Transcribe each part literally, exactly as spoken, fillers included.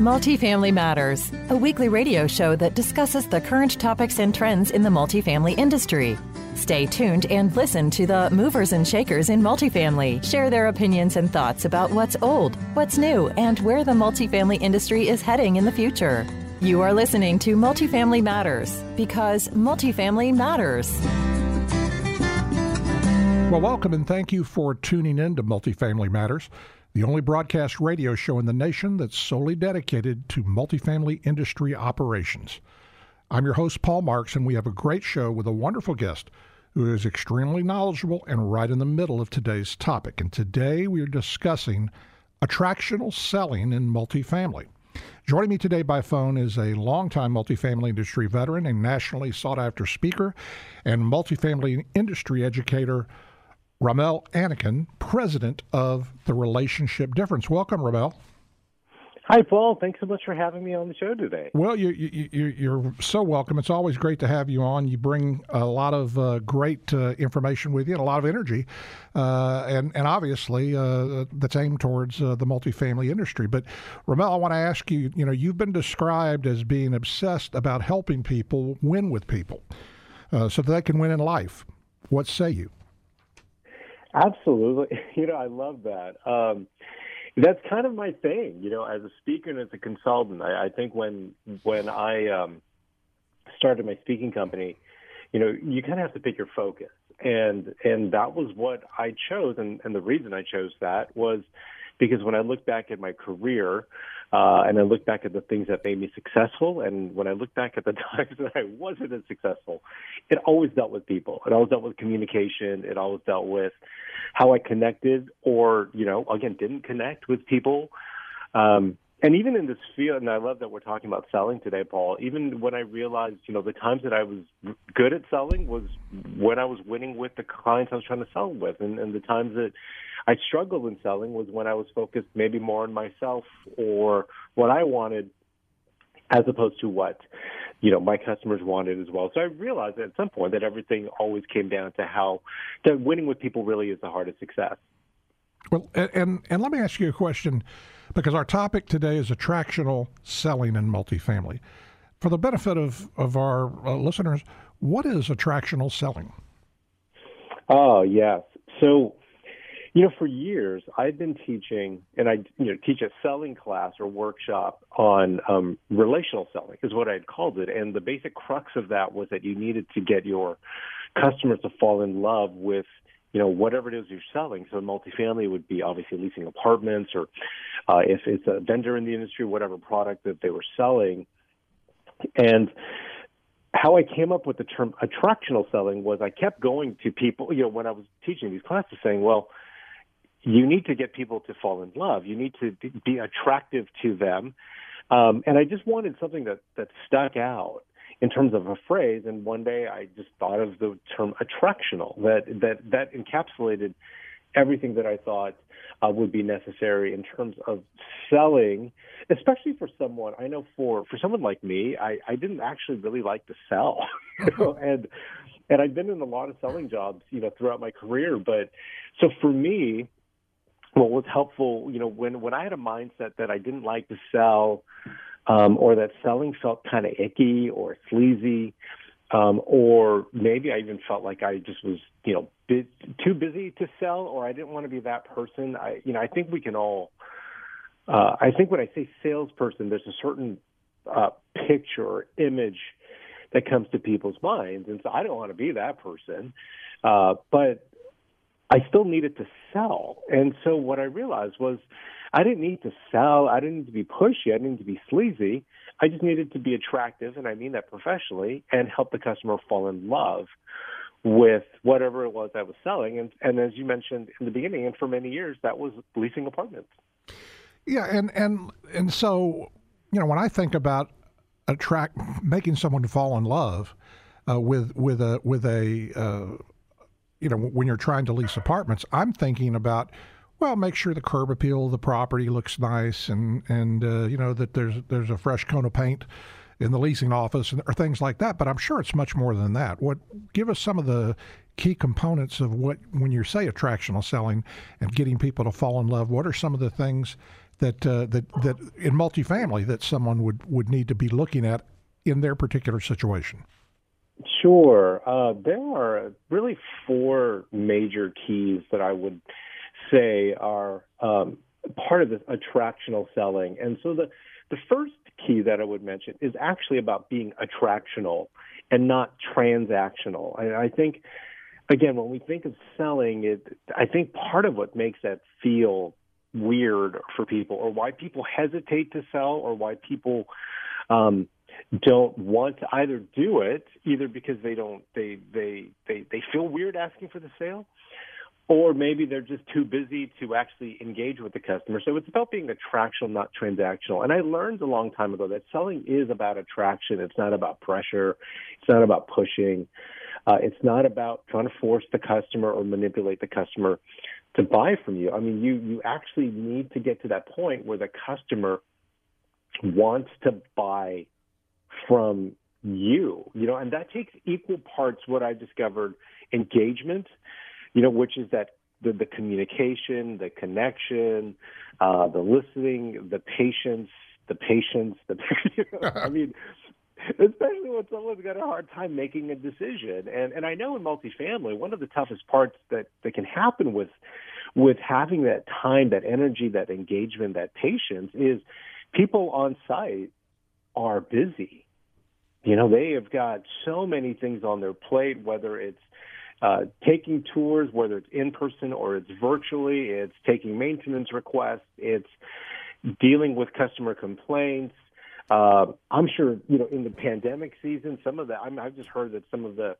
Multifamily Matters, a weekly radio show that discusses the current topics and trends in the multifamily industry. Stay tuned and listen to the movers and shakers in multifamily share their opinions and thoughts about what's old, what's new, and where the multifamily industry is heading in the future. You are listening to Multifamily Matters because multifamily matters. Well, welcome and thank you for tuning in to Multifamily Matters, the only broadcast radio show in the nation that's solely dedicated to multifamily industry operations. I'm your host, Paul Marks, and we have a great show with a wonderful guest who is extremely knowledgeable and right in the middle of today's topic. And today we are discussing attractional selling in multifamily. Joining me today by phone is a longtime multifamily industry veteran, a nationally sought-after speaker, and multifamily industry educator, Ramel Anakin, president of The Relationship Difference. Welcome, Ramel. Hi, Paul. Thanks so much for having me on the show today. Well, you, you, you, you're so welcome. It's always great to have you on. You bring a lot of uh, great uh, information with you and a lot of energy, uh, and, and obviously uh, that's aimed towards uh, the multifamily industry. But, Ramel, I want to ask you, you know, you've been described as being obsessed about helping people win with people uh, so that they can win in life. What say you? Absolutely. You know, I love that. Um, that's kind of my thing, you know, as a speaker and as a consultant. I, I think when when I um, started my speaking company, you know, you kind of have to pick your focus. And and that was what I chose. And, and the reason I chose that was because when I look back at my career uh, and I look back at the things that made me successful, and when I look back at the times that I wasn't as successful, it always dealt with people. It always dealt with communication. It always dealt with how I connected or, you know, again, didn't connect with people. Um, and even in this field, and I love that we're talking about selling today, Paul, even when I realized, you know, the times that I was good at selling was when I was winning with the clients I was trying to sell with. And, and the times that I struggled in selling was when I was focused maybe more on myself or what I wanted as opposed to what, you know, my customers wanted as well. So I realized at some point that everything always came down to how that winning with people really is the heart of success. Well, and and let me ask you a question, because our topic today is attractional selling in multifamily. For the benefit of, of our uh, listeners, what is attractional selling? Oh, yes. So, you know, for years, I've been teaching, and I you know, teach a selling class or workshop on um, relational selling is what I'd called it. And the basic crux of that was that you needed to get your customers to fall in love with, you know, whatever it is you're selling. So multifamily would be obviously leasing apartments, or uh, if it's a vendor in the industry, whatever product that they were selling. And how I came up with the term attractional selling was I kept going to people, you know, when I was teaching these classes saying, well, you need to get people to fall in love. You need to be attractive to them. Um, and I just wanted something that, that stuck out in terms of a phrase. And one day I just thought of the term attractional, that that, that encapsulated everything that I thought uh, would be necessary in terms of selling, especially for someone. I know for, for someone like me, I, I didn't actually really like to sell. You know, and and I've been in a lot of selling jobs, you know, throughout my career. But so for me, what was helpful, you know, when, when I had a mindset that I didn't like to sell, um, or that selling felt kind of icky or sleazy, um, or maybe I even felt like I just was, you know, bit, too busy to sell, or I didn't want to be that person. I, you know, I think we can all, uh, I think when I say salesperson, there's a certain uh, picture or image that comes to people's minds. And so I don't want to be that person. Uh, but I still needed to sell. And so what I realized was I didn't need to sell. I didn't need to be pushy. I didn't need to be sleazy. I just needed to be attractive, and I mean that professionally, and help the customer fall in love with whatever it was I was selling. And, and as you mentioned in the beginning, and for many years, that was leasing apartments. Yeah, and, and, and so, you know, when I think about attract making someone to fall in love uh, with, with a, with a uh, you know, when you're trying to lease apartments, I'm thinking about, well, make sure the curb appeal of the property looks nice, and and uh, you know that there's there's a fresh coat of paint in the leasing office, and, or things like that. But I'm sure it's much more than that. What give us some of the key components of what, when you say attractional selling and getting people to fall in love, what are some of the things that uh, that that in multifamily that someone would, would need to be looking at in their particular situation? Sure. Uh, there are really four major keys that I would say are um, part of this attractional selling. And so the, the first key that I would mention is actually about being attractional and not transactional. And I think, again, when we think of selling, it, I think part of what makes that feel weird for people, or why people hesitate to sell, or why people um, don't want to either do it, either because they don't, they, they, they, they feel weird asking for the sale, or maybe they're just too busy to actually engage with the customer. So it's about being attractional, not transactional. And I learned a long time ago that selling is about attraction. It's not about pressure. It's not about pushing. Uh, it's not about trying to force the customer or manipulate the customer to buy from you. I mean, you, you actually need to get to that point where the customer wants to buy from you, you know, and that takes equal parts what I discovered engagement, you know, which is that the, the communication, the connection, uh, the listening, the patience, the patience, the, you know, I mean, especially when someone's got a hard time making a decision. And and I know in multifamily, one of the toughest parts that, that can happen with with having that time, that energy, that engagement, that patience is people on site are busy. You know, they have got so many things on their plate, whether it's uh, taking tours, whether it's in person or it's virtually, it's taking maintenance requests, it's dealing with customer complaints. Uh, I'm sure, you know, in the pandemic season, some of that, I mean, I've just heard that some of the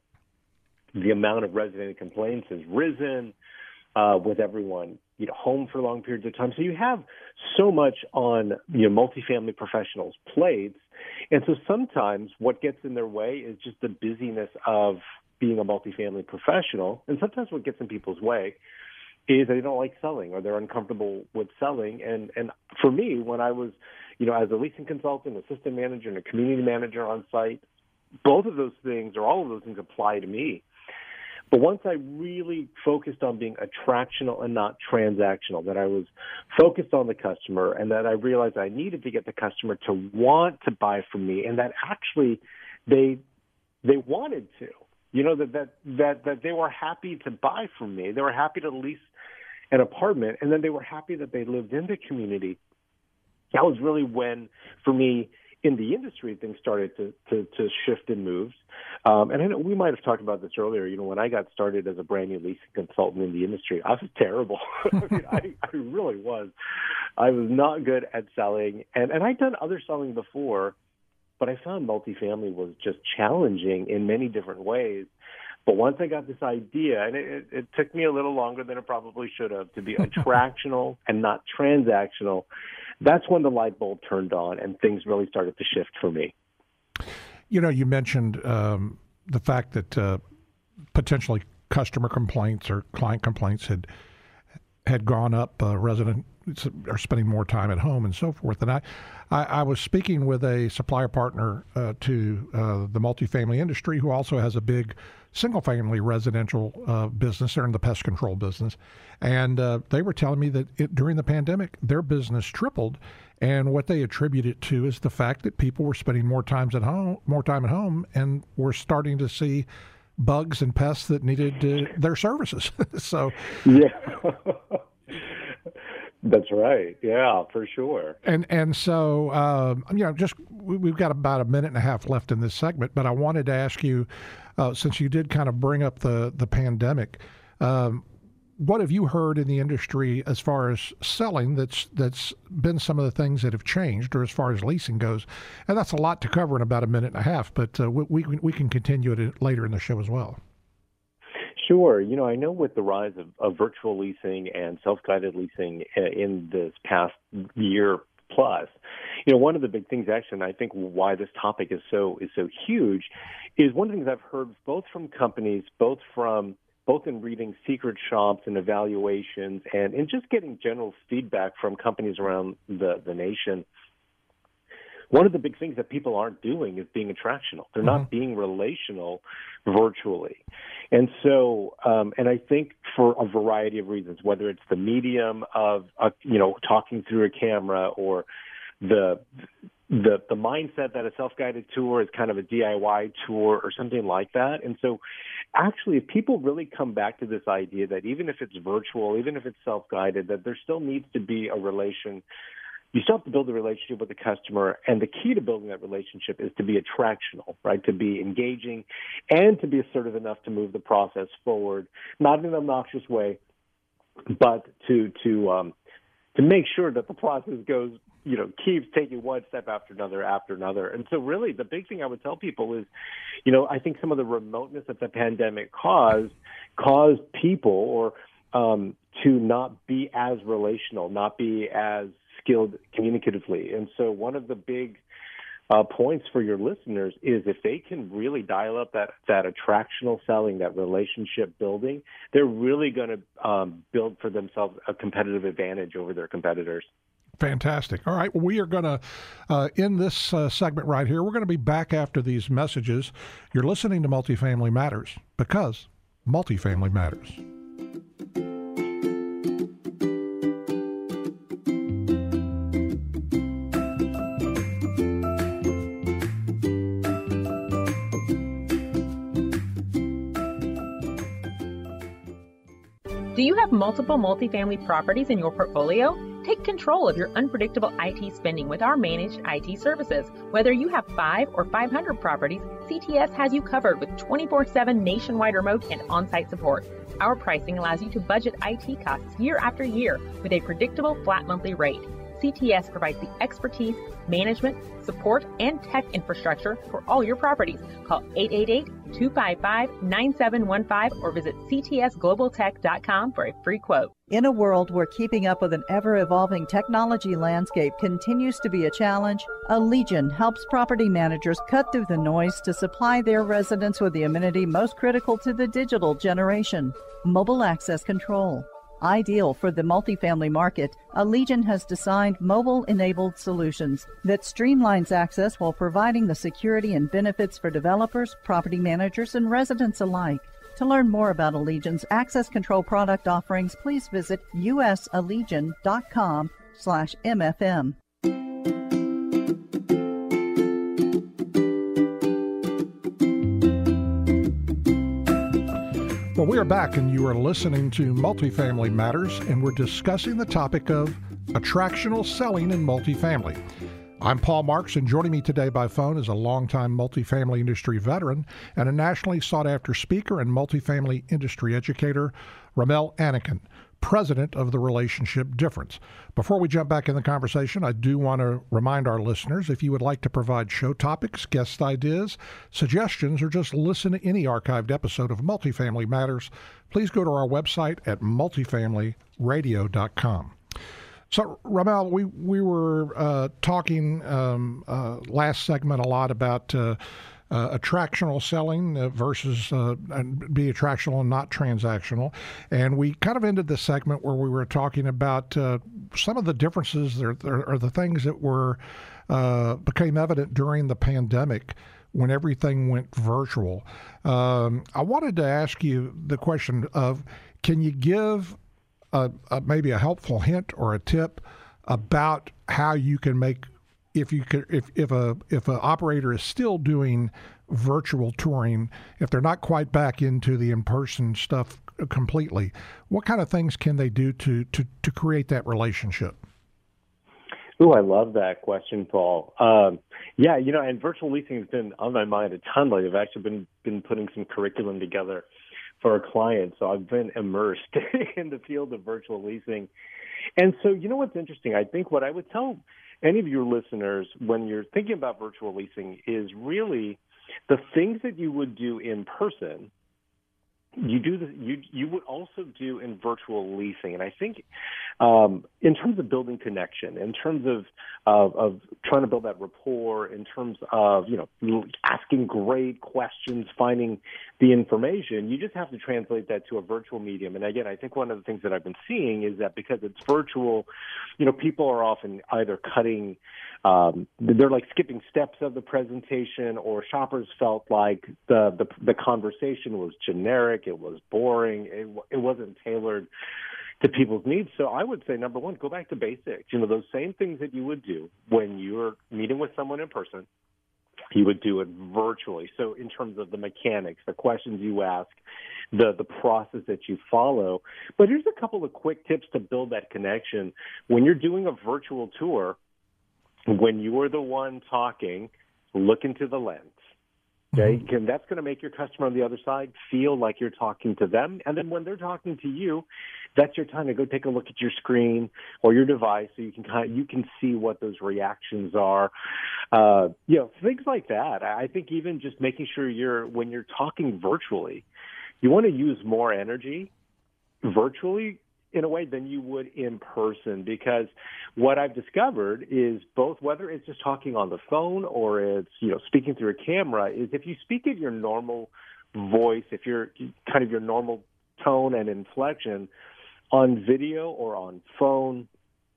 the amount of resident complaints has risen uh, with everyone, you know, home for long periods of time. So you have so much on, you know, multifamily professionals' plates. And so sometimes what gets in their way is just the busyness of being a multifamily professional. And sometimes what gets in people's way is they don't like selling, or they're uncomfortable with selling. And, and for me, when I was, you know, as a leasing consultant, assistant manager, and a community manager on site, both of those things, or all of those things, apply to me. But once I really focused on being attractional and not transactional, that I was focused on the customer, and that I realized I needed to get the customer to want to buy from me, and that actually they they wanted to, you know, that that that, that they were happy to buy from me. They were happy to lease an apartment, and then they were happy that they lived in the community. That was really when, for me, in the industry, things started to, to, to shift and move. Um, and I know we might have talked about this earlier. You know, when I got started as a brand new leasing consultant in the industry, I was terrible. I mean, I, I really was. I was not good at selling. And, and I'd done other selling before, but I found multifamily was just challenging in many different ways. But once I got this idea, and it, it, it took me a little longer than it probably should have, to be attractional and not transactional, that's when the light bulb turned on and things really started to shift for me. You know, you mentioned um, the fact that uh, potentially customer complaints or client complaints had had gone up. Uh, residents are spending more time at home and so forth. And I, I, I was speaking with a supplier partner uh, to uh, the multifamily industry who also has a big single-family residential uh, business. They're in the pest control business. And uh, they were telling me that it, during the pandemic, their business tripled. And what they attribute it to is the fact that people were spending more times at home, more time at home, and were starting to see bugs and pests that needed uh, their services. So, yeah, that's right. Yeah, for sure. And and so um, you know, just we, we've got about a minute and a half left in this segment, but I wanted to ask you, uh, since you did kind of bring up the the pandemic. Um, What have you heard in the industry as far as selling that's that's been some of the things that have changed, or as far as leasing goes? And that's a lot to cover in about a minute and a half, but uh, we, we, can, we can continue it later in the show as well. Sure. You know, I know with the rise of, of virtual leasing and self-guided leasing in this past year plus, you know, one of the big things actually, and I think why this topic is so is so huge, is one of the things I've heard both from companies, both from both in reading secret shops and evaluations and, and just getting general feedback from companies around the, the nation. one of the big things that people aren't doing is being attractional. They're mm-hmm. not being relational virtually. And so, um, and I think for a variety of reasons, whether it's the medium of, uh, you know, talking through a camera, or the the the mindset that a self-guided tour is kind of a D I Y tour or something like that. And so actually, if people really come back to this idea that even if it's virtual, even if it's self-guided, that there still needs to be a relation. You still have to build a relationship with the customer, and the key to building that relationship is to be attractional, right? To be engaging and to be assertive enough to move the process forward, not in an obnoxious way, but to to um, to make sure that the process goes, you know, keeps taking one step after another after another. And so really the big thing I would tell people is, you know, I think some of the remoteness that the pandemic caused caused people or um, to not be as relational, not be as skilled communicatively. And so one of the big uh, points for your listeners is if they can really dial up that, that attractional selling, that relationship building, they're really going to um, build for themselves a competitive advantage over their competitors. Fantastic. All right. Well, we are going to uh, end this uh, segment right here. We're going to be back after these messages. You're listening to Multifamily Matters because multifamily matters. Do you have multiple multifamily properties in your portfolio? Take control of your unpredictable I T spending with our managed I T services. Whether you have five or five hundred properties, C T S has you covered with twenty-four seven nationwide remote and on-site support. Our pricing allows you to budget I T costs year after year with a predictable flat monthly rate. C T S provides the expertise, management, support, and tech infrastructure for all your properties. Call eight eight eight, two five five, nine seven one five or visit c t s global tech dot com for a free quote. In a world where keeping up with an ever-evolving technology landscape continues to be a challenge, Allegion helps property managers cut through the noise to supply their residents with the amenity most critical to the digital generation: mobile access control. Ideal for the multifamily market, Allegion has designed mobile-enabled solutions that streamlines access while providing the security and benefits for developers, property managers, and residents alike. To learn more about Allegion's access control product offerings, please visit u s allegion dot com slash m f m. Well, we are back, and you are listening to Multifamily Matters, and we're discussing the topic of attractional selling in multifamily. I'm Paul Marks, and joining me today by phone is a longtime multifamily industry veteran and a nationally sought-after speaker and multifamily industry educator, Ramel Anakin, president of the Relationship Difference. Before we jump back in the conversation, I do want to remind our listeners, if you would like to provide show topics, guest ideas, suggestions, or just listen to any archived episode of Multifamily Matters, please go to our website at multifamily radio dot com. So, Ramel, we, we were uh, talking um, uh, last segment a lot about uh, Uh, attractional selling uh, versus uh, be attractional and not transactional. And we kind of ended the segment where we were talking about uh, some of the differences there, there are the things that were uh, became evident during the pandemic when everything went virtual. Um, I wanted to ask you the question of, can you give a, a, maybe a helpful hint or a tip about how you can make If you could, if if a if an operator is still doing virtual touring, if they're not quite back into the in-person stuff completely, what kind of things can they do to to, to create that relationship? Oh, I love that question, Paul. Um, yeah, you know, and virtual leasing has been on my mind a ton lately. I've actually been been putting some curriculum together for a client, so I've been immersed in the field of virtual leasing. And so, you know what's interesting? I think what I would tell any of your listeners when you're thinking about virtual leasing is really the things that you would do in person, you do the, you you would also do in virtual leasing. And I think um, in terms of building connection, in terms of, of of trying to build that rapport, in terms of, you know, asking great questions, finding the information. You just have to translate that to a virtual medium. And again, I think one of the things that I've been seeing is that because it's virtual, you know, people are often either cutting, um, they're like skipping steps of the presentation, or shoppers felt like the, the, the conversation was generic, it was boring, it, it wasn't tailored to people's needs. So I would say, number one, go back to basics. You know, those same things that you would do when you're meeting with someone in person, you would do it virtually. So in terms of the mechanics, the questions you ask, the, the process that you follow. But here's a couple of quick tips to build that connection. When you're doing a virtual tour, when you are the one talking, look into the lens. Okay, mm-hmm. And that's going to make your customer on the other side feel like you're talking to them. And then when they're talking to you, that's your time to go take a look at your screen or your device, so you can kind of, you can see what those reactions are. Uh, you know, things like that. I think even just making sure you're, when you're talking virtually, you want to use more energy virtually in a way than you would in person, because what I've discovered is both, whether it's just talking on the phone or it's, you know, speaking through a camera, is if you speak at your normal voice, if you're kind of your normal tone and inflection on video or on phone,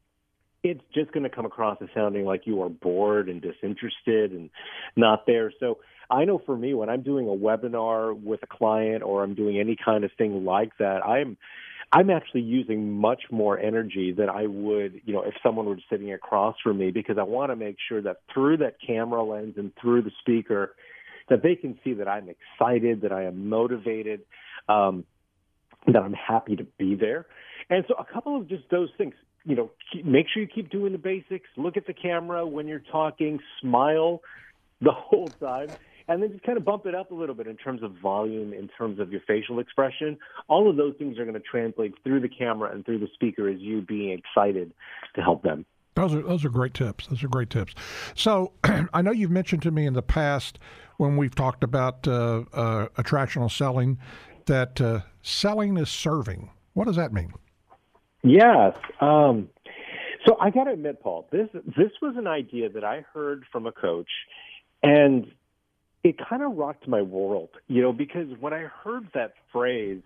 it's just going to come across as sounding like you are bored and disinterested and not there. So I know for me, when I'm doing a webinar with a client or I'm doing any kind of thing like that, I'm I'm actually using much more energy than I would, you know, if someone were sitting across from me, because I want to make sure that through that camera lens and through the speaker, that they can see that I'm excited, that I am motivated, um, that I'm happy to be there. And so a couple of just those things, you know, keep, make sure you keep doing the basics. Look at the camera when you're talking, smile the whole time, and then just kind of bump it up a little bit in terms of volume, in terms of your facial expression. All of those things are going to translate through the camera and through the speaker as you being excited to help them. Those are those are great tips. Those are great tips. So I know you've mentioned to me in the past when we've talked about uh, uh, attractional selling that uh, selling is serving. What does that mean? Yes. Um, so I got to admit, Paul, this this was an idea that I heard from a coach, and it kind of rocked my world, you know, because when I heard that phrase,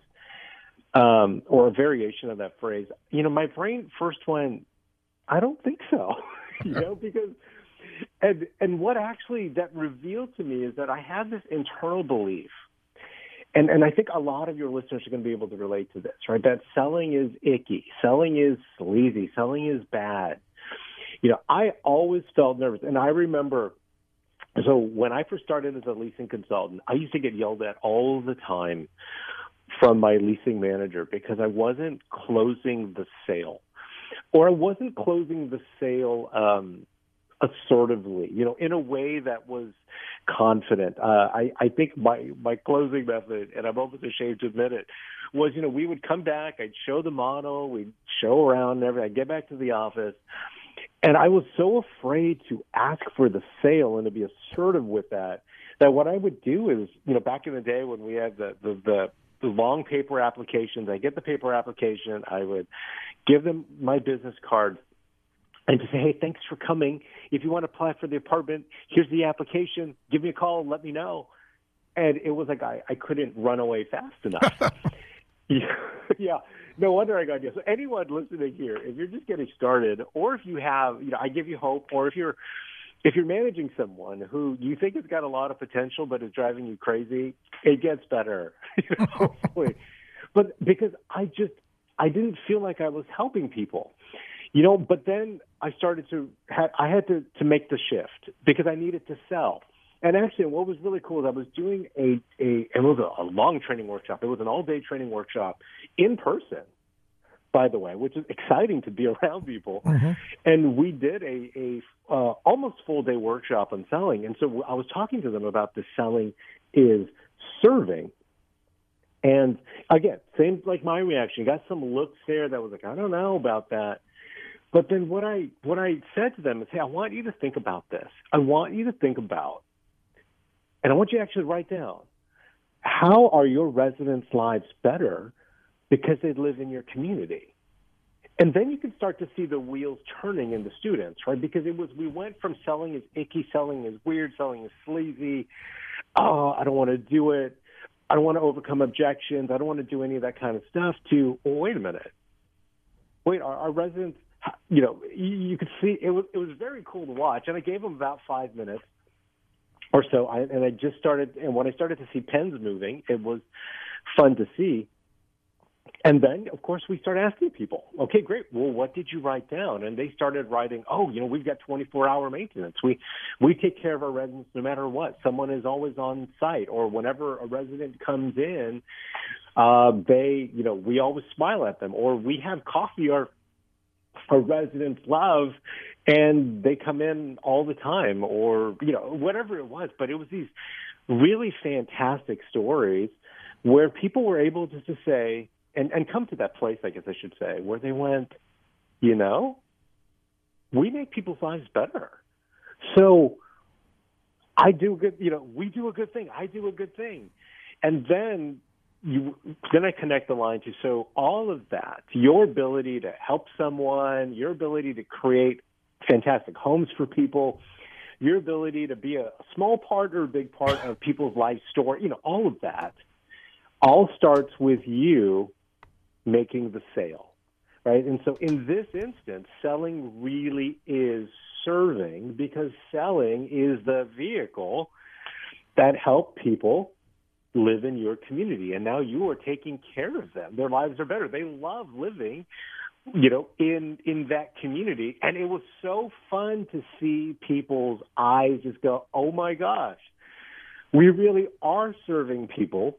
um, or a variation of that phrase, you know, my brain first went, I don't think so, you know, because, and, and what actually that revealed to me is that I had this internal belief, and, and I think a lot of your listeners are going to be able to relate to this, right? That selling is icky, selling is sleazy, selling is bad. You know, I always felt nervous, and I remember, so when I first started as a leasing consultant, I used to get yelled at all the time from my leasing manager because I wasn't closing the sale, or I wasn't closing the sale um, assertively, you know, in a way that was confident. Uh, I, I think my, my closing method, and I'm almost ashamed to admit it, was, you know, we would come back, I'd show the model, we'd show around and everything, I'd get back to the office, and I was so afraid to ask for the sale and to be assertive with that, that what I would do is, you know, back in the day when we had the, the, the, the long paper applications, I get the paper application, I would give them my business card and to say, hey, thanks for coming. If you want to apply for the apartment, here's the application. Give me a call and let me know. And it was like I, I couldn't run away fast enough. yeah. yeah. No wonder I got you. So anyone listening here, if you're just getting started, or if you have, you know, I give you hope, or if you're if you're managing someone who you think has got a lot of potential but is driving you crazy, it gets better, hopefully. But because I just I didn't feel like I was helping people, you know. But then I started to have, I had to to make the shift because I needed to sell. And actually, what was really cool is I was doing a, a it was a, a long training workshop. It was an all-day training workshop in person, by the way, which is exciting to be around people. Mm-hmm. And we did a, a uh, almost full-day workshop on selling. And so I was talking to them about the selling is serving. And again, same like my reaction. Got some looks there that was like, I don't know about that. But then what I what I said to them is, hey, I want you to think about this. I want you to think about And I want you to actually write down, how are your residents' lives better because they live in your community? And then you can start to see the wheels turning in the students, right? Because it was, we went from selling is icky, selling is weird, selling is sleazy. Oh, I don't want to do it. I don't want to overcome objections. I don't want to do any of that kind of stuff to, well, wait a minute. Wait, our, our residents, you know, you, you could see it was, it was very cool to watch. And I gave them about five minutes or so. I, and I just started, and when I started to see pens moving, it was fun to see. And then, of course, we started asking people, okay, great. Well, what did you write down? And they started writing, oh, you know, we've got twenty-four hour maintenance. We we take care of our residents no matter what. Someone is always on site, or whenever a resident comes in, uh, they, you know, we always smile at them, or we have coffee our, our residents love, and they come in all the time, or, you know, whatever it was. But it was these really fantastic stories where people were able to, to say, And, and come to that place, I guess I should say, where they went, you know, we make people's lives better. So I do a good, you know, we do a good thing. I do a good thing. And then you, then I connect the line to, so all of that, your ability to help someone, your ability to create fantastic homes for people, your ability to be a small part or a big part of people's life story, you know, all of that all starts with you making the sale, right? And so in this instance, selling really is serving, because selling is the vehicle that help people live in your community. And now you are taking care of them. Their lives are better. They love living, you know, in, in that community. And it was so fun to see people's eyes just go, oh my gosh, we really are serving people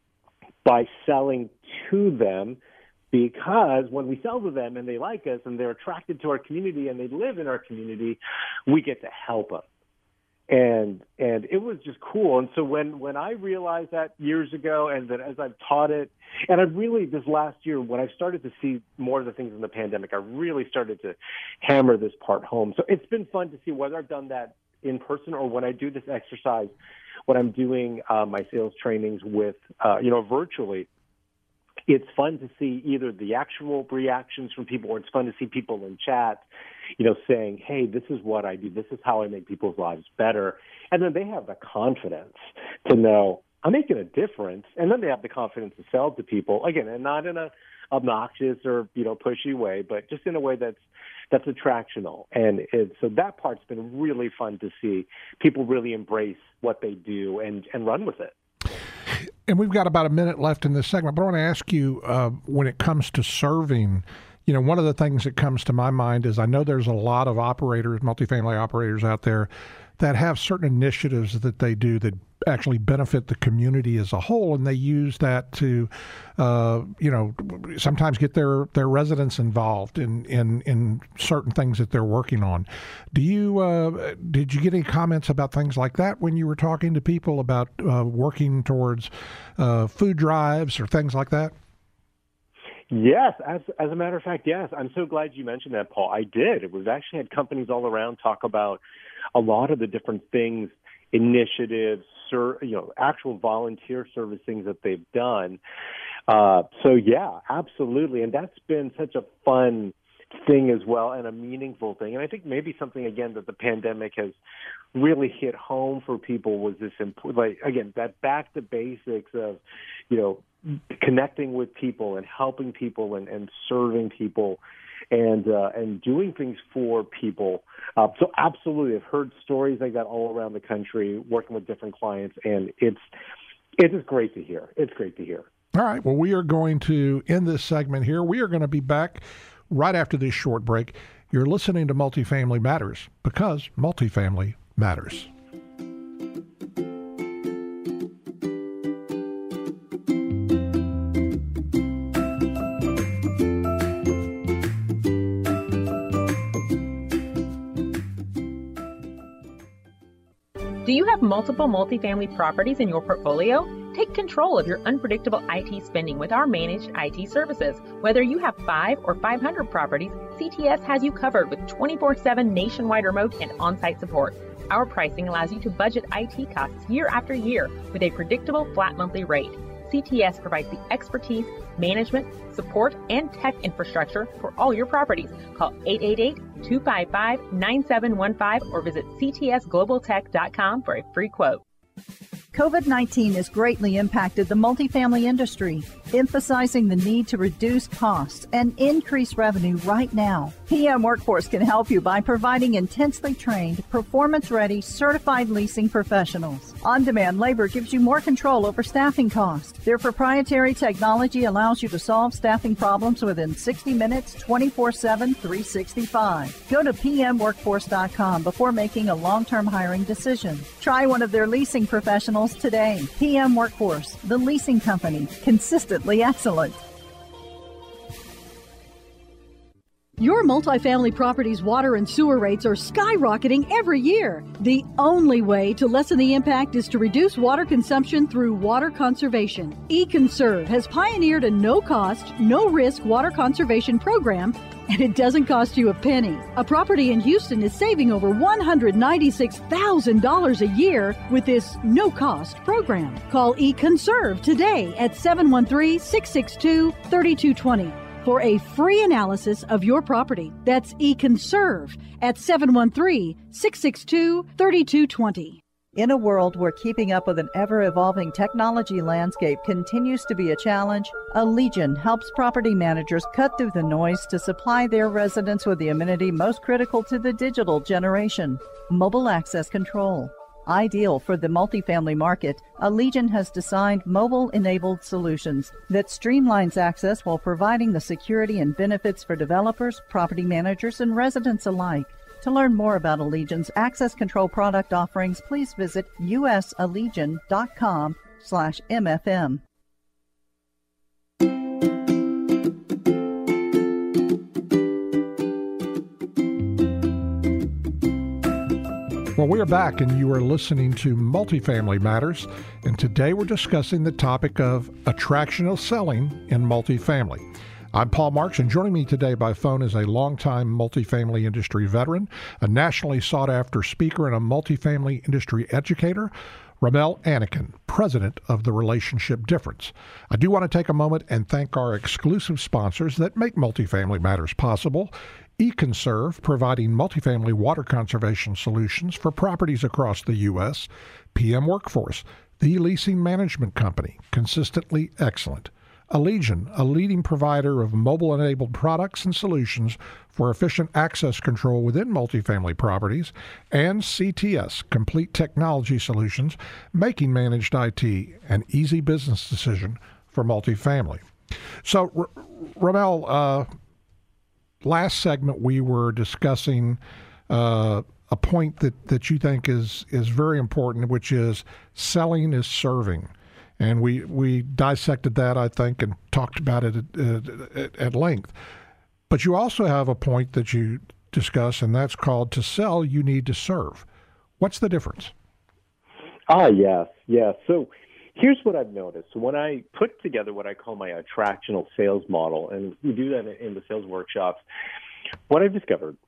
by selling to them, because when we sell to them and they like us and they're attracted to our community and they live in our community, we get to help them. And and it was just cool. And so when, when I realized that years ago, and that as I've taught it, and I really, this last year, when I started to see more of the things in the pandemic, I really started to hammer this part home. So it's been fun to see whether I've done that in person or when I do this exercise, when I'm doing uh, my sales trainings with, uh, you know, virtually. It's fun to see either the actual reactions from people, or it's fun to see people in chat, you know, saying, hey, this is what I do. This is how I make people's lives better. And then they have the confidence to know I'm making a difference. And then they have the confidence to sell to people, again, and not in a obnoxious or, you know, pushy way, but just in a way that's that's attractional. And it, so that part's been really fun to see people really embrace what they do and, and run with it. And we've got about a minute left in this segment, but I want to ask you, uh, when it comes to serving, you know, one of the things that comes to my mind is I know there's a lot of operators, multifamily operators out there that have certain initiatives that they do that actually benefit the community as a whole, and they use that to, uh, you know, sometimes get their, their residents involved in, in, in certain things that they're working on. Do you uh, did you get any comments about things like that when you were talking to people about uh, working towards uh, food drives or things like that? Yes, as as a matter of fact, yes. I'm so glad you mentioned that, Paul. I did. We've actually had companies all around talk about a lot of the different things, initiatives, ser- you know, actual volunteer service things that they've done. Uh, so, yeah, absolutely. And that's been such a fun thing as well, and a meaningful thing. And I think maybe something, again, that the pandemic has really hit home for people was this, imp- like, again, that back to basics of, you know, connecting with people and helping people and, and serving people and uh, and doing things for people. Uh, so absolutely, I've heard stories like that all around the country, working with different clients, and it's it is great to hear. It's great to hear. All right. Well, we are going to end this segment here. We are going to be back right after this short break. You're listening to Multifamily Matters, because multifamily matters. Do you have multiple multifamily properties in your portfolio? Take control of your unpredictable I T spending with our managed I T services. Whether you have five or five hundred properties, C T S has you covered with twenty-four seven nationwide remote and on-site support. Our pricing allows you to budget I T costs year after year with a predictable flat monthly rate. C T S provides the expertise, management, support, and tech infrastructure for all your properties. Call eight eight eight, two five five, nine seven one five or visit c t s global tech dot com for a free quote. COVID nineteen has greatly impacted the multifamily industry, emphasizing the need to reduce costs and increase revenue right now. P M Workforce can help you by providing intensely trained, performance-ready, certified leasing professionals. On-demand labor gives you more control over staffing costs. Their proprietary technology allows you to solve staffing problems within sixty minutes, twenty-four seven, three sixty-five. Go to P M workforce dot com before making a long-term hiring decision. Try one of their leasing professionals today. P M Workforce, the leasing company, consistently excellent. Your multifamily property's water and sewer rates are skyrocketing every year. The only way to lessen the impact is to reduce water consumption through water conservation. eConserve has pioneered a no-cost, no-risk water conservation program, and it doesn't cost you a penny. A property in Houston is saving over one hundred ninety-six thousand dollars a year with this no-cost program. Call eConserve today at seven one three, six six two, three two two zero. For a free analysis of your property. That's eConserve at seven one three, six six two, three two two zero. In a world where keeping up with an ever-evolving technology landscape continues to be a challenge, Allegion helps property managers cut through the noise to supply their residents with the amenity most critical to the digital generation, mobile access control. Ideal for the multifamily market, Allegion has designed mobile-enabled solutions that streamlines access while providing the security and benefits for developers, property managers, and residents alike. To learn more about Allegion's access control product offerings, please visit usallegion.com slash MFM. Well, we are back, and you are listening to Multifamily Matters, and today we're discussing the topic of attractional selling in multifamily. I'm Paul Marks, and joining me today by phone is a longtime multifamily industry veteran, a nationally sought-after speaker, and a multifamily industry educator, Rommel Anakin, president of The Relationship Difference. I do want to take a moment and thank our exclusive sponsors that make Multifamily Matters possible. eConserve, providing multifamily water conservation solutions for properties across the U S P M Workforce, the leasing management company, consistently excellent. Allegion, a leading provider of mobile-enabled products and solutions for efficient access control within multifamily properties, and C T S, complete technology solutions, making managed I T an easy business decision for multifamily. So, R- Rommel, uh, last segment we were discussing uh, a point that, that you think is, is very important, which is selling is serving. And we, we dissected that, I think, and talked about it at, at, at length. But you also have a point that you discuss, and that's called to sell, you need to serve. What's the difference? Ah, yes, yes. So here's what I've noticed. When I put together what I call my attractional sales model, and we do that in the sales workshops, what I've discovered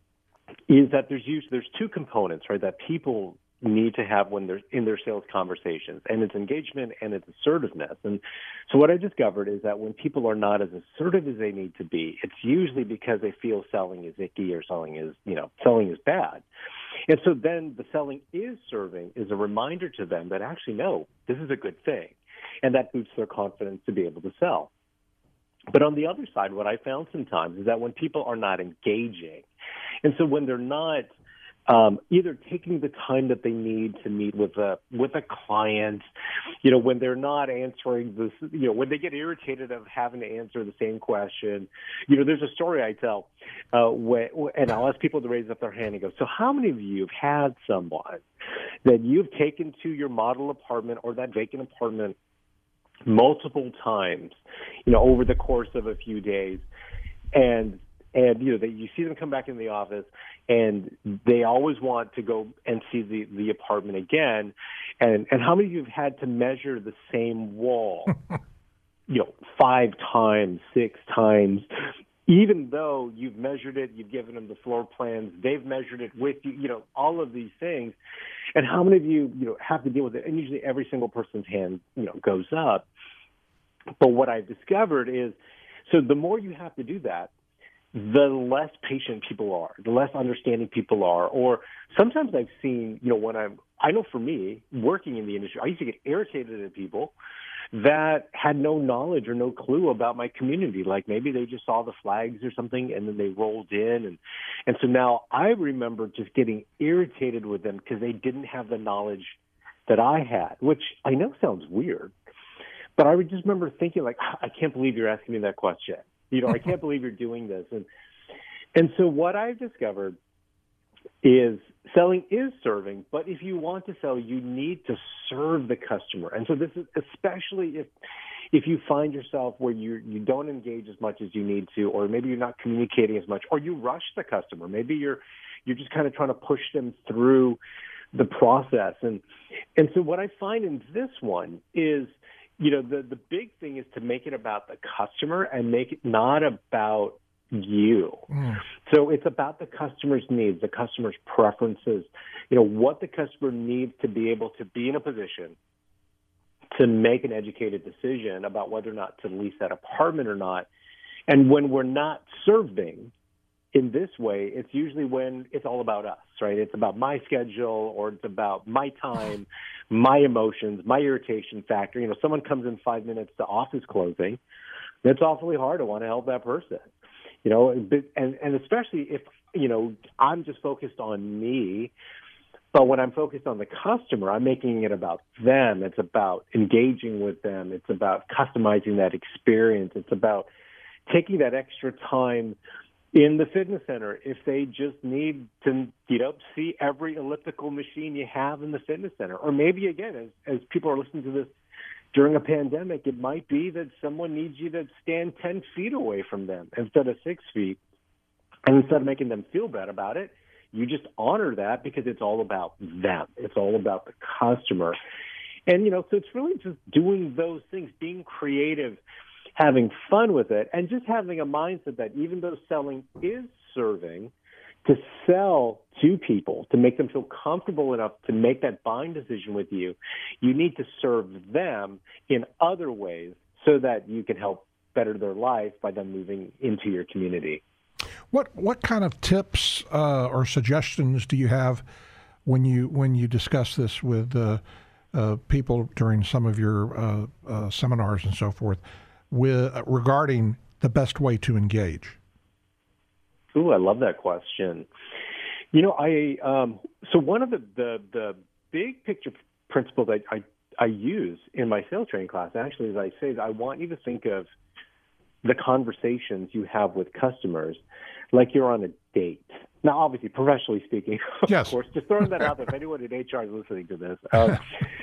is that there's usually, there's two components, right, that people need to have when they're in their sales conversations, and it's engagement and it's assertiveness. And so what I discovered is that when people are not as assertive as they need to be, it's usually because they feel selling is icky or selling is, you know, selling is bad. And so then the selling is serving is a reminder to them that actually, no, this is a good thing. And that boosts their confidence to be able to sell. But on the other side, what I found sometimes is that when people are not engaging, and so when they're not Um, either taking the time that they need to meet with a with a client, you know, when they're not answering this, you know, when they get irritated of having to answer the same question. You know, there's a story I tell, uh, when, and I'll ask people to raise up their hand and go, so how many of you have had someone that you've taken to your model apartment or that vacant apartment multiple times, you know, over the course of a few days, and And, you know, they, you see them come back in the office, and they always want to go and see the, the apartment again. And, and how many of you have had to measure the same wall, you know, five times, six times, even though you've measured it, you've given them the floor plans, they've measured it with you, you know, all of these things. And how many of you, you know, have to deal with it? And usually every single person's hand, you know, goes up. But what I've discovered is, so the more you have to do that, the less patient people are, the less understanding people are. Or sometimes I've seen, you know, when I'm, I know for me, working in the industry, I used to get irritated at people that had no knowledge or no clue about my community. Like maybe they just saw the flags or something and then they rolled in. And, and so now I remember just getting irritated with them because they didn't have the knowledge that I had, which I know sounds weird. But I would just remember thinking, like, I can't believe you're asking me that question. You know, I can't believe you're doing this. And and so what I've discovered is selling is serving, but if you want to sell, you need to serve the customer. And so this is especially if if you find yourself where you you don't engage as much as you need to, or maybe you're not communicating as much, or you rush the customer. Maybe you're you're just kind of trying to push them through the process. And and so what I find in this one is, you know, the, the big thing is to make it about the customer and make it not about you. Mm. So it's about the customer's needs, the customer's preferences, you know, what the customer needs to be able to be in a position to make an educated decision about whether or not to lease that apartment or not. And when we're not serving in this way, it's usually when it's all about us, right? It's about my schedule, or it's about my time, my emotions, my irritation factor. You know, someone comes in five minutes to office closing, it's awfully hard to want to help that person. You know, and, and especially if, you know, I'm just focused on me, but when I'm focused on the customer, I'm making it about them. It's about engaging with them. It's about customizing that experience. It's about taking that extra time in the fitness center if they just need to, you know, see every elliptical machine you have in the fitness center. Or maybe, again, as, as people are listening to this during a pandemic, it might be that someone needs you to stand ten feet away from them instead of six feet. And instead of making them feel bad about it, you just honor that because it's all about them. It's all about the customer. And, you know, so it's really just doing those things, being creative, having fun with it, and just having a mindset that even though selling is serving, to sell to people, to make them feel comfortable enough to make that buying decision with you, you need to serve them in other ways so that you can help better their life by them moving into your community. What what kind of tips uh, or suggestions do you have when you when you discuss this with uh, uh, people during some of your uh, uh, seminars and so forth, with uh, regarding the best way to engage? Ooh, I love that question. You know, I um, so one of the, the, the big picture principles I, I I use in my sales training class actually is I say that I want you to think of the conversations you have with customers like you're on a date. Now, obviously, professionally speaking, of yes. course, just throwing that out there if anyone in H R is listening to this. Um,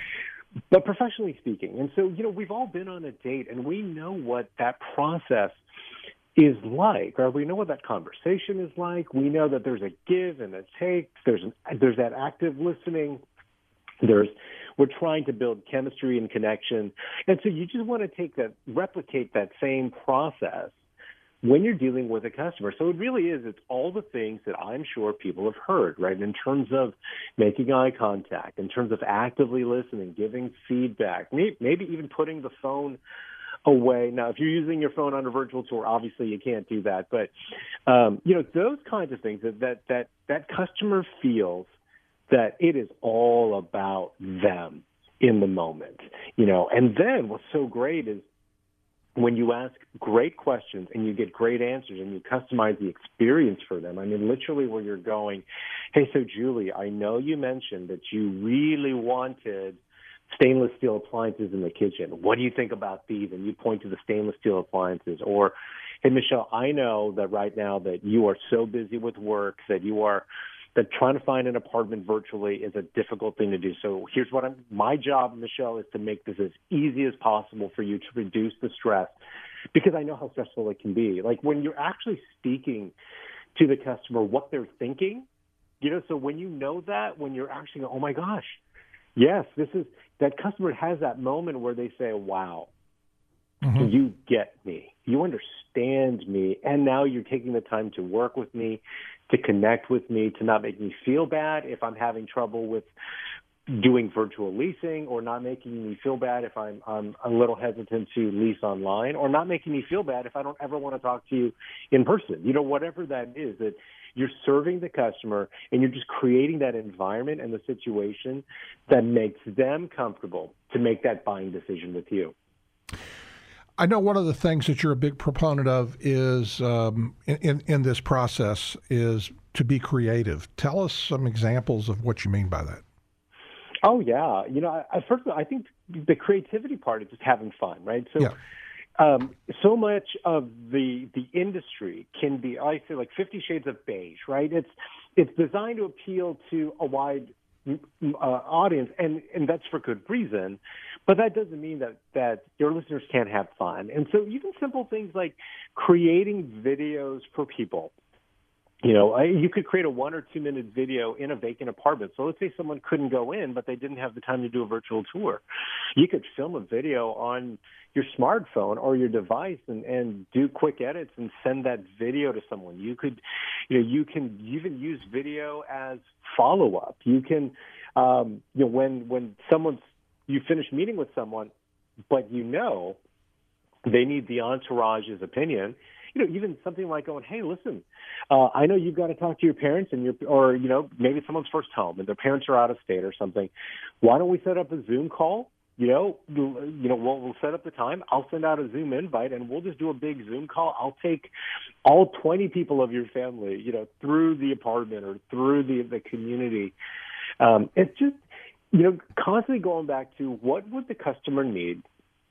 but professionally speaking, and so, you know, we've all been on a date, and we know what that process is like, or we know what that conversation is like. We know that there's a give and a take. There's an, there's that active listening. There's we're trying to build chemistry and connection, and so you just want to take that, replicate that same process when you're dealing with a customer. So it really is. It's all the things that I'm sure people have heard, right? In terms of making eye contact, in terms of actively listening, giving feedback, maybe even putting the phone away. Now, if you're using your phone on a virtual tour, obviously you can't do that. But, um, you know, those kinds of things that, that, that, that customer feels that it is all about them in the moment, you know. And then what's so great is when you ask great questions and you get great answers and you customize the experience for them. I mean, literally where you're going, hey, so Julie, I know you mentioned that you really wanted stainless steel appliances in the kitchen. What do you think about these? And you point to the stainless steel appliances. Or, hey, Michelle, I know that right now that you are so busy with work that you are that trying to find an apartment virtually is a difficult thing to do. So here's what I'm, my job, Michelle, is to make this as easy as possible for you to reduce the stress, because I know how stressful it can be. Like when you're actually speaking to the customer, what they're thinking, you know, so when you know that, when you're actually, oh my gosh, yes, this is, that customer has that moment where they say, wow, mm-hmm. you get me, you understand me, and now you're taking the time to work with me, to connect with me, to not make me feel bad if I'm having trouble with doing virtual leasing, or not making me feel bad if I'm, I'm a little hesitant to lease online, or not making me feel bad if I don't ever want to talk to you in person. You know, whatever that is, that you're serving the customer and you're just creating that environment and the situation that makes them comfortable to make that buying decision with you. I know one of the things that you're a big proponent of is um, in, in this process is to be creative. Tell us some examples of what you mean by that. Oh, yeah. You know, I, first of all, I think the creativity part is just having fun, right? So, yeah. um, so much of the the industry can be, I say, like Fifty Shades of Beige, right? It's it's designed to appeal to a wide uh, audience, and, and that's for good reason. But that doesn't mean that, that your listeners can't have fun. And so even simple things like creating videos for people. You know, you could create a one or two minute video in a vacant apartment. So let's say someone couldn't go in, but they didn't have the time to do a virtual tour. You could film a video on your smartphone or your device and, and do quick edits and send that video to someone. You could, you know, you can even use video as follow up. You can, um, you know, when when someone's you finish meeting with someone, but you know they need the entourage's opinion. You know, even something like going, hey, listen, uh, I know you've got to talk to your parents, and your, or, you know, maybe someone's first home and their parents are out of state or something. Why don't we set up a Zoom call? You know, you know, we'll, we'll set up the time. I'll send out a Zoom invite, and we'll just do a big Zoom call. I'll take all twenty people of your family, you know, through the apartment or through the, the community. Um, it's just, you know, constantly going back to what would the customer need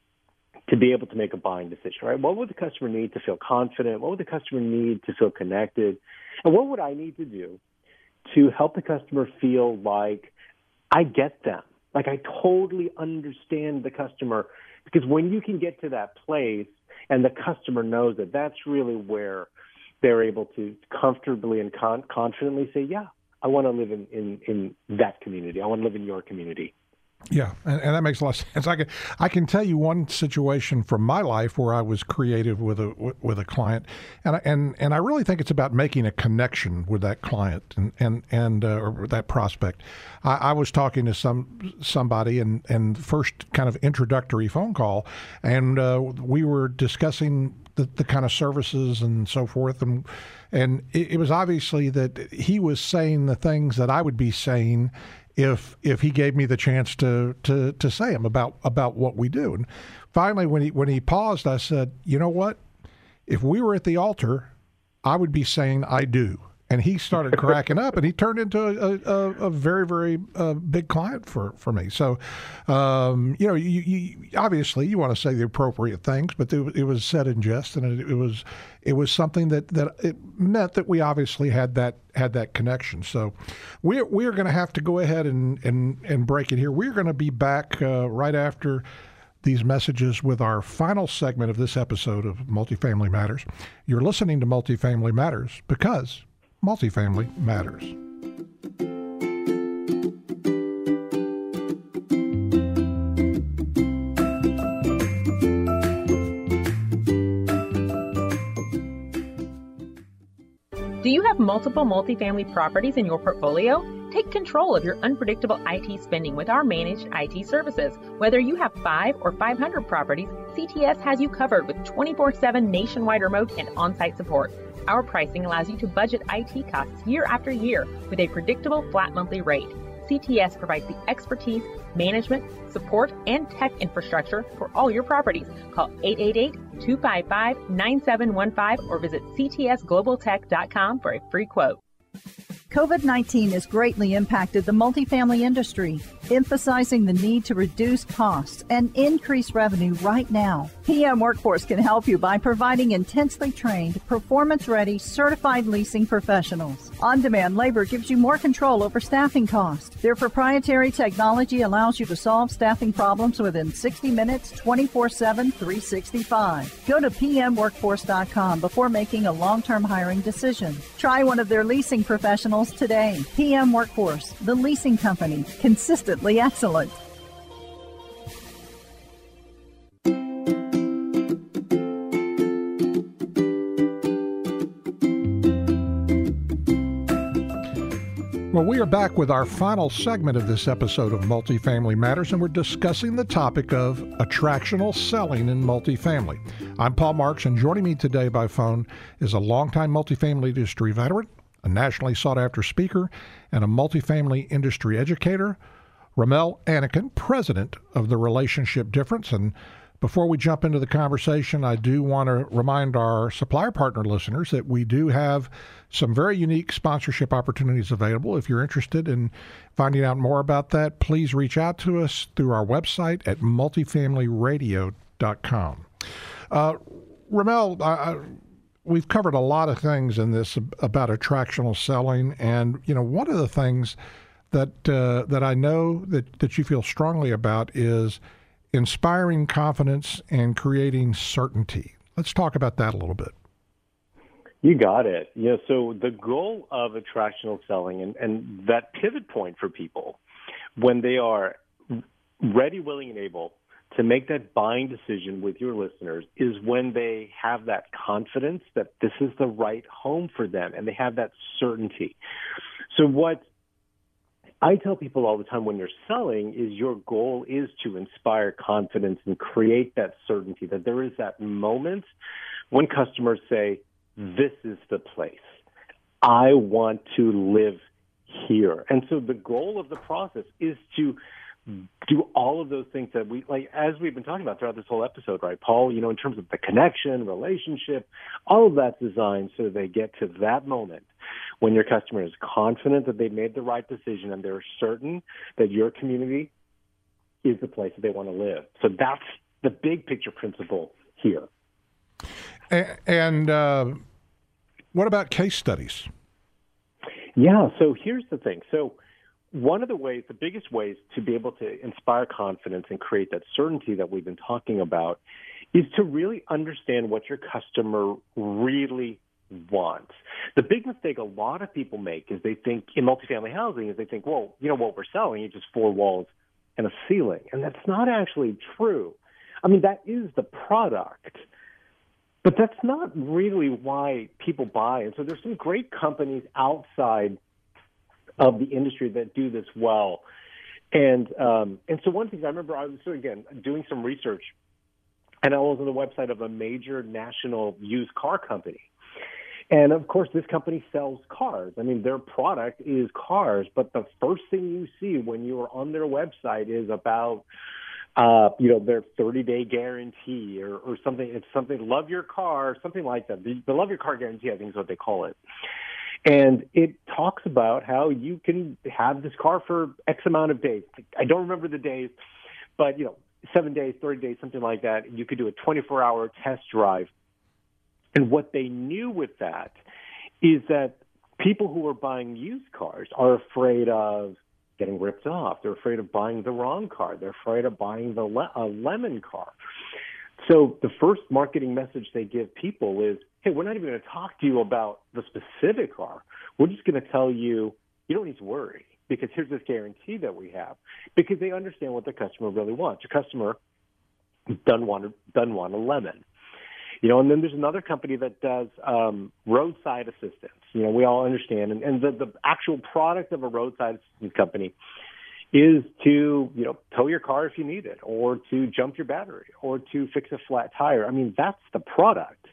to be able to make a buying decision, right? What would the customer need to feel confident? What would the customer need to feel connected? And what would I need to do to help the customer feel like I get them? Like I totally understand the customer, because when you can get to that place and the customer knows that, that's really where they're able to comfortably and con- confidently say, yeah, I want to live in, in, in that community. I want to live in your community. Yeah, and, and that makes a lot of sense. I can, I can tell you one situation from my life where I was creative with a with a client, and I, and and I really think it's about making a connection with that client and and and uh, or that prospect. I, I was talking to some somebody and and first kind of introductory phone call, and uh, we were discussing the, the kind of services and so forth, and and it, it was obviously that he was saying the things that I would be saying if if he gave me the chance to to to say them about about what we do. And finally, when he when he paused, I said, you know what? If we were at the altar, I would be saying I do. And he started cracking up, and he turned into a, a, a very, very uh, big client for, for me. So, um, you know, you, you, obviously you want to say the appropriate things, but it, it was said in jest, and it, it was it was something that, that it meant that we obviously had that had that connection. So, we're we're going to have to go ahead and, and, and break it here. We're going to be back uh, right after these messages with our final segment of this episode of Multifamily Matters. You're listening to Multifamily Matters because multifamily matters. Do you have multiple multifamily properties in your portfolio? Take control of your unpredictable I T spending with our managed I T services. Whether you have five or five hundred properties, C T S has you covered with twenty-four seven nationwide remote and on-site support. Our pricing allows you to budget I T costs year after year with a predictable flat monthly rate. C T S provides the expertise, management, support, and tech infrastructure for all your properties. Call eight eight eight, two five five, nine seven one five or visit c t s global tech dot com for a free quote. COVID nineteen has greatly impacted the multifamily industry, emphasizing the need to reduce costs and increase revenue right now. P M Workforce can help you by providing intensely trained, performance-ready, certified leasing professionals. On-demand labor gives you more control over staffing costs. Their proprietary technology allows you to solve staffing problems within sixty minutes, twenty-four seven, three sixty-five. Go to p m workforce dot com before making a long-term hiring decision. Try one of their leasing professionals today. P M Workforce, the leasing company, consistently excellent. Well, we are back with our final segment of this episode of Multifamily Matters, and we're discussing the topic of attractional selling in multifamily. I'm Paul Marks, and joining me today by phone is a longtime multifamily industry veteran, a nationally sought-after speaker, and a multifamily industry educator, Ramel Anakin, president of the Relationship Difference. And before we jump into the conversation, I do want to remind our supplier partner listeners that we do have some very unique sponsorship opportunities available. If you're interested in finding out more about that, please reach out to us through our website at multifamily radio dot com. Uh, Ramel, I, I, we've covered a lot of things in this about attractional selling, and you know, one of the things that uh, that I know that, that you feel strongly about is inspiring confidence and creating certainty. Let's talk about that a little bit. You got it. Yeah. So the goal of attractional selling and, and that pivot point for people when they are ready, willing, and able to make that buying decision with your listeners is when they have that confidence that this is the right home for them and they have that certainty. So what I tell people all the time when you're selling is your goal is to inspire confidence and create that certainty, that there is that moment when customers say, this is the place. I want to live here. And so the goal of the process is to do all of those things that we, like, as we've been talking about throughout this whole episode, right, Paul, you know, in terms of the connection, relationship, all of that's designed so they get to that moment when your customer is confident that they made the right decision and they're certain that your community is the place that they want to live. So that's the big picture principle here. And uh, what about case studies? Yeah, so here's the thing. So one of the ways, the biggest ways to be able to inspire confidence and create that certainty that we've been talking about is to really understand what your customer really wants. The big mistake a lot of people make is they think in multifamily housing is they think, well, you know, what we're selling is just four walls and a ceiling. And that's not actually true. I mean, that is the product. But that's not really why people buy. And so there's some great companies outside of the industry that do this well. And um, and so one thing I remember, I was, so again, doing some research, and I was on the website of a major national used car company. And, of course, this company sells cars. I mean, their product is cars. But the first thing you see when you are on their website is about Uh, you know, their thirty-day guarantee or, or something. It's something, love your car, something like that. The, the love your car guarantee, I think is what they call it. And it talks about how you can have this car for X amount of days. I don't remember the days, but, you know, seven days, thirty days, something like that. You could do a twenty-four hour test drive. And what they knew with that is that people who are buying used cars are afraid of getting ripped off. They're afraid of buying the wrong car. They're afraid of buying the le- a lemon car. So the first marketing message they give people is, hey, we're not even going to talk to you about the specific car. We're just going to tell you, you don't need to worry because here's this guarantee that we have, because they understand what the customer really wants. Your customer doesn't want, a, doesn't want a lemon. You know, and then there's another company that does um, roadside assistance. You know, we all understand. And, and the, the actual product of a roadside assistance company is to, you know, tow your car if you need it, or to jump your battery, or to fix a flat tire. I mean, that's the product.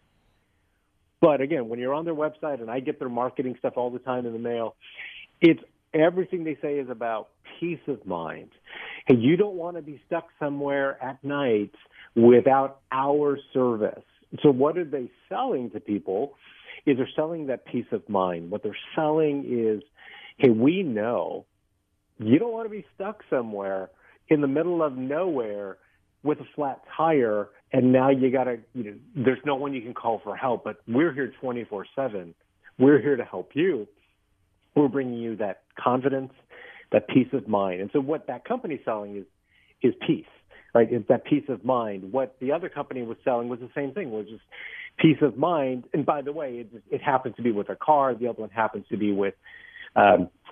But again, when you're on their website, and I get their marketing stuff all the time in the mail, it's everything they say is about peace of mind. Hey, you don't want to be stuck somewhere at night without our service. So what are they selling to people is they're selling that peace of mind. What they're selling is, hey, we know you don't want to be stuck somewhere in the middle of nowhere with a flat tire, and now you got to, you know, there's no one you can call for help, but we're here twenty-four seven. We're here to help you. We're bringing you that confidence, that peace of mind. And so what that company's selling is is peace. Right, it's that peace of mind. What the other company was selling was the same thing, was just peace of mind. And by the way, it, it happens to be with a car. The other one happens to be with um,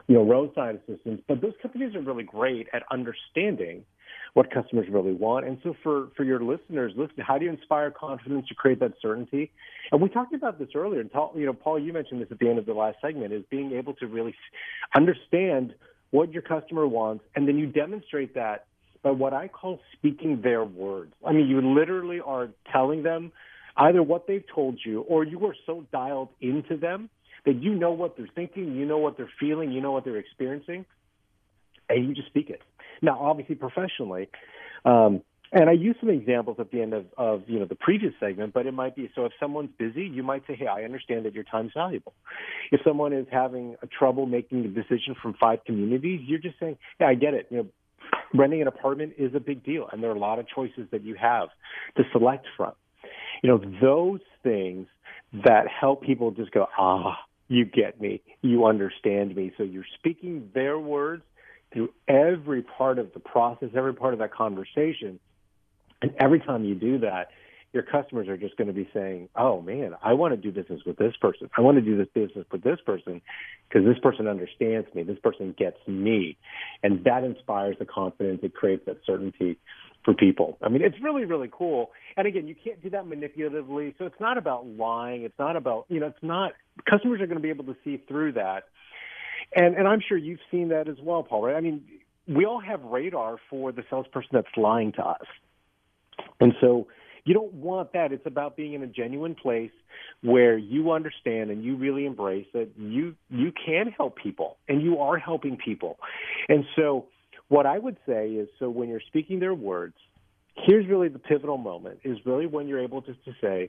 you know, roadside assistance. But those companies are really great at understanding what customers really want. And so for, for your listeners, listen, how do you inspire confidence to create that certainty? And we talked about this earlier. And you know, Paul, you mentioned this at the end of the last segment, is being able to really understand what your customer wants, and then you demonstrate that by what I call speaking their words. I mean, you literally are telling them either what they've told you, or you are so dialed into them that you know what they're thinking, you know what they're feeling, you know what they're experiencing, and you just speak it. Now, obviously, professionally, um, and I use some examples at the end of, of, you know, the previous segment, but it might be, so if someone's busy, you might say, hey, I understand that your time's valuable. If someone is having a trouble making a decision from five communities, you're just saying, yeah, I get it. You know, renting an apartment is a big deal, and there are a lot of choices that you have to select from. You know, those things that help people just go, ah, you get me, you understand me. So you're speaking their words through every part of the process, every part of that conversation. And every time you do that, your customers are just going to be saying, oh, man, I want to do business with this person. I want to do this business with this person because this person understands me. This person gets me. And that inspires the confidence. It creates that certainty for people. I mean, it's really, really cool. And again, you can't do that manipulatively. So it's not about lying. It's not about, you know, it's not, customers are going to be able to see through that. And and I'm sure you've seen that as well, Paul, right? I mean, we all have radar for the salesperson that's lying to us. And so you don't want that. It's about being in a genuine place where you understand and you really embrace that you you can help people and you are helping people. And so what I would say is, so when you're speaking their words, here's really the pivotal moment, is really when you're able to, to say,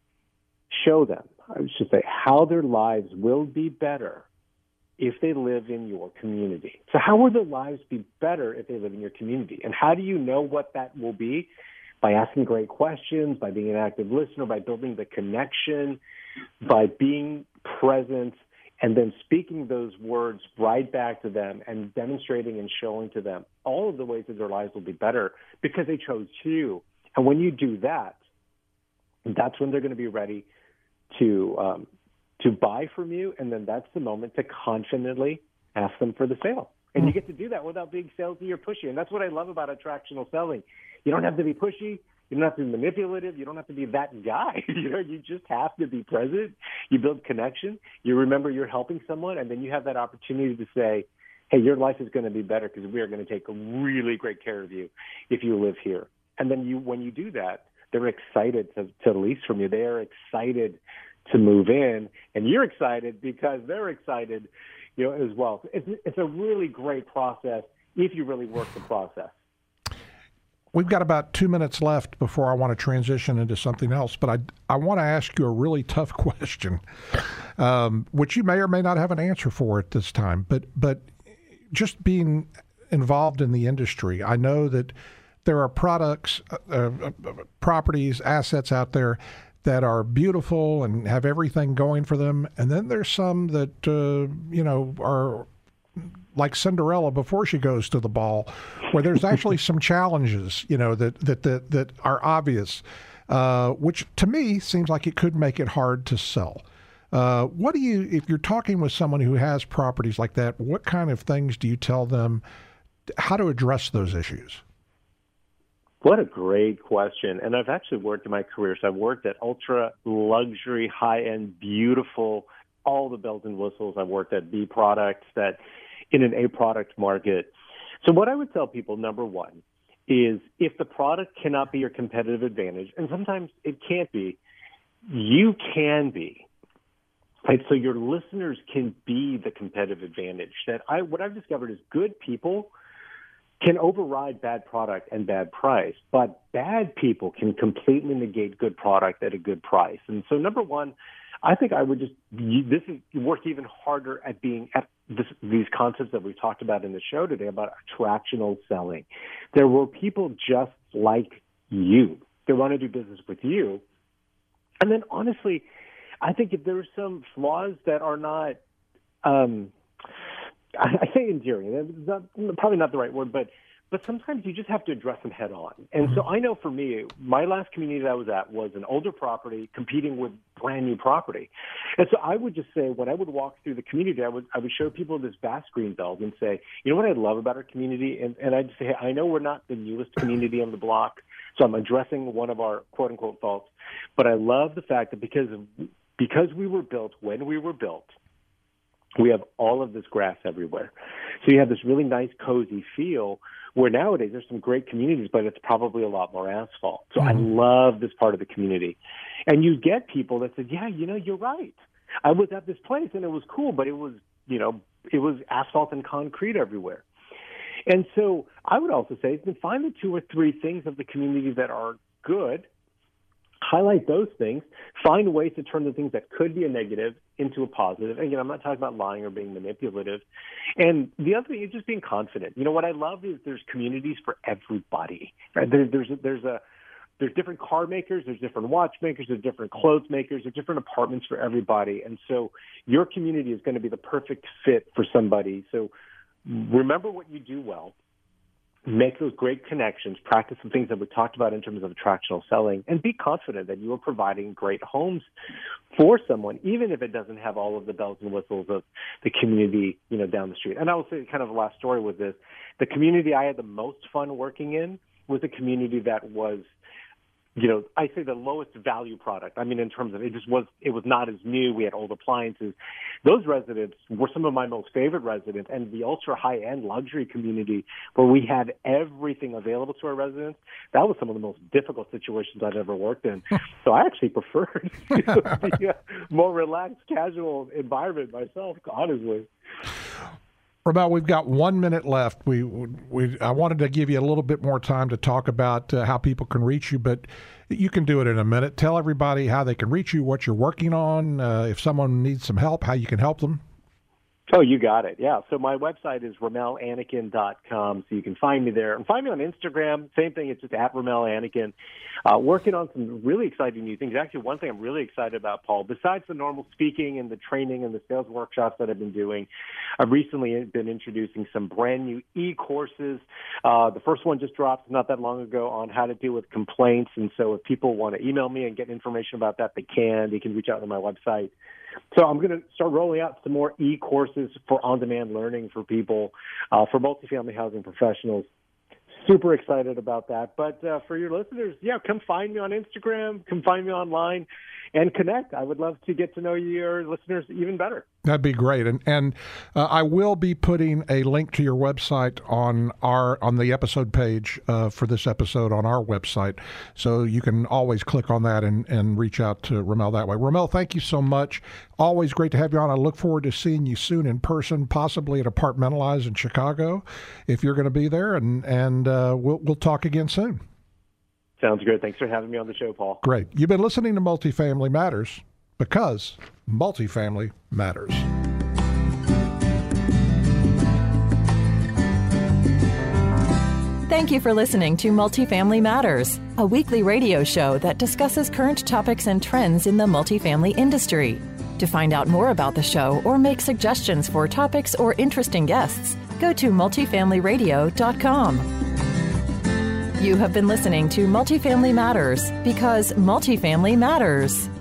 show them, I should say, how their lives will be better if they live in your community. So how will their lives be better if they live in your community? And how do you know what that will be? By asking great questions, by being an active listener, by building the connection, by being present, and then speaking those words right back to them and demonstrating and showing to them all of the ways that their lives will be better because they chose you. And when you do that, that's when they're going to be ready to um, to buy from you, and then that's the moment to confidently ask them for the sale. And you get to do that without being salesy or pushy. And that's what I love about attractional selling. You don't have to be pushy. You don't have to be manipulative. You don't have to be that guy. You know, you just have to be present. You build connection. You remember you're helping someone, and then you have that opportunity to say, hey, your life is going to be better because we are going to take really great care of you if you live here. And then you, when you do that, they're excited to, to lease from you. They are excited to move in, and you're excited because they're excited, you know, as well. It's, it's a really great process if you really work the process. We've got about two minutes left before I want to transition into something else, but I, I want to ask you a really tough question, um, which you may or may not have an answer for at this time. But but just being involved in the industry, I know that there are products, uh, uh, properties, assets out there that are beautiful and have everything going for them. And then there's some that, uh, you know, are like Cinderella before she goes to the ball, where there's actually some challenges, you know, that that that, that are obvious, uh, which to me seems like it could make it hard to sell. Uh, what do you, if you're talking with someone who has properties like that, what kind of things do you tell them how to address those issues? What a great question. And I've actually worked in my career. So I've worked at ultra luxury, high-end, beautiful, all the bells and whistles. I've worked at B products, that in an A product market. So what I would tell people, number one, is if the product cannot be your competitive advantage, and sometimes it can't be, you can be. Right? So your listeners can be the competitive advantage. That I, what I've discovered is good people can override bad product and bad price, but bad people can completely negate good product at a good price. And so number one, I think I would just, this is work even harder at being at this, these concepts that we've talked about in the show today about attractional selling. There were people just like you. They want to do business with you. And then honestly, I think if there are some flaws that are not, um, I say endearing, that's not, probably not the right word, but but sometimes you just have to address them head on. And so I know for me, my last community that I was at was an older property competing with brand new property. And so I would just say, when I would walk through the community, I would I would show people this vast green belt and say, you know what I love about our community? And, and I'd say, I know we're not the newest community on the block, so I'm addressing one of our quote unquote faults, but I love the fact that because of, because we were built when we were built, we have all of this grass everywhere. So you have this really nice, cozy feel where nowadays there's some great communities, but it's probably a lot more asphalt. So mm-hmm. I love this part of the community. And you get people that said, yeah, you know, you're right. I was at this place and it was cool, but it was, you know, it was asphalt and concrete everywhere. And so I would also say, find the two or three things of the community that are good, highlight those things, find ways to turn the things that could be a negative into a positive. Again, I'm not talking about lying or being manipulative. And the other thing is just being confident. You know, what I love is there's communities for everybody. Right? There, there's a, there's a there's different car makers, there's different watch makers, there's different clothes makers, there's different apartments for everybody. And so your community is going to be the perfect fit for somebody. So remember what you do well. Make those great connections, practice the things that we talked about in terms of attractional selling, and be confident that you are providing great homes for someone, even if it doesn't have all of the bells and whistles of the community, you know, down the street. And I will say kind of a last story with this. The community I had the most fun working in was a community that was, you know, I say the lowest value product. I mean, in terms of it just was, it was not as new. We had old appliances. Those residents were some of my most favorite residents, and the ultra high end luxury community where we had everything available to our residents. That was some of the most difficult situations I've ever worked in. So I actually preferred the uh, more relaxed, casual environment myself, honestly. Ramel, we've got one minute left. We, we, I wanted to give you a little bit more time to talk about uh, how people can reach you, but you can do it in a minute. Tell everybody how they can reach you, what you're working on, uh, if someone needs some help, how you can help them. Oh, you got it. Yeah. So my website is ramel anakin dot com, so you can find me there. And find me on Instagram. Same thing. It's just at Ramel Anakin. Uh, working on some really exciting new things. Actually, one thing I'm really excited about, Paul, besides the normal speaking and the training and the sales workshops that I've been doing, I've recently been introducing some brand new e-courses. Uh, the first one just dropped not that long ago on how to deal with complaints. And so if people want to email me and get information about that, they can. They can reach out to my website. So I'm going to start rolling out some more e-courses for on-demand learning for people, uh, for multifamily housing professionals. Super excited about that. But uh, for your listeners, yeah, come find me on Instagram, come find me online, and connect. I would love to get to know your listeners even better. That'd be great. And and uh, I will be putting a link to your website on our on the episode page uh, for this episode on our website. So you can always click on that and, and reach out to Ramel that way. Ramel, thank you so much. Always great to have you on. I look forward to seeing you soon in person, possibly at Apartmentalize in Chicago, if you're going to be there. And, and uh, we'll we'll talk again soon. Sounds good. Thanks for having me on the show, Paul. Great. You've been listening to Multifamily Matters because multifamily matters. Thank you for listening to Multifamily Matters, a weekly radio show that discusses current topics and trends in the multifamily industry. To find out more about the show or make suggestions for topics or interesting guests, go to multifamily radio dot com. You have been listening to Multifamily Matters because multifamily matters.